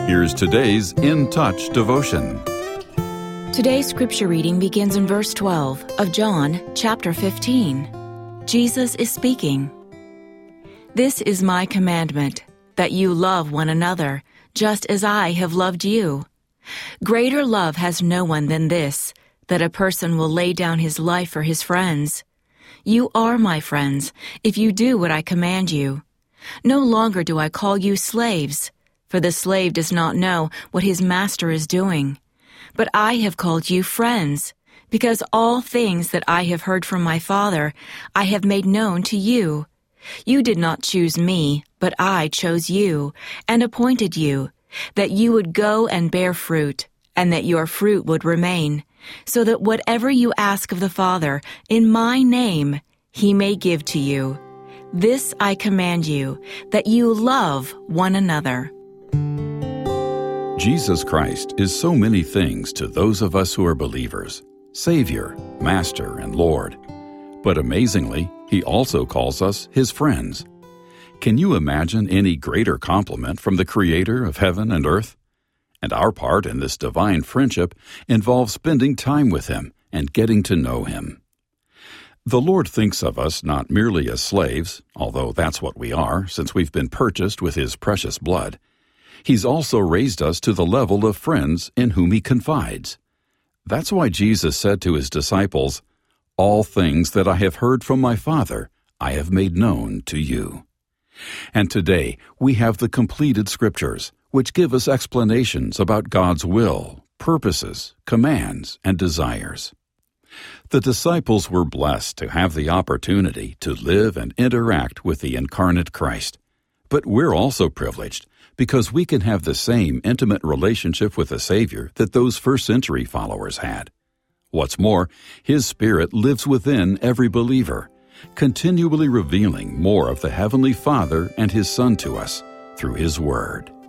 Here's today's In Touch devotion. Today's scripture reading begins in verse 12 of John chapter 15. Jesus is speaking. This is my commandment, that you love one another, just as I have loved you. Greater love has no one than this, that a person will lay down his life for his friends. You are my friends, if you do what I command you. No longer do I call you slaves, for the slave does not know what his master is doing. But I have called you friends, because all things that I have heard from my Father I have made known to you. You did not choose me, but I chose you, and appointed you, that you would go and bear fruit, and that your fruit would remain, so that whatever you ask of the Father in my name, he may give to you. This I command you, that you love one another. Jesus Christ is so many things to those of us who are believers: Savior, Master, and Lord. But amazingly, He also calls us His friends. Can you imagine any greater compliment from the Creator of heaven and earth? And our part in this divine friendship involves spending time with Him and getting to know Him. The Lord thinks of us not merely as slaves, although that's what we are since we've been purchased with His precious blood. He's also raised us to the level of friends in whom He confides. That's why Jesus said to His disciples, "All things that I have heard from my Father, I have made known to you." And today, we have the completed Scriptures, which give us explanations about God's will, purposes, commands, and desires. The disciples were blessed to have the opportunity to live and interact with the incarnate Christ. But we're also privileged because we can have the same intimate relationship with the Savior that those first-century followers had. What's more, His Spirit lives within every believer, continually revealing more of the Heavenly Father and His Son to us through His Word.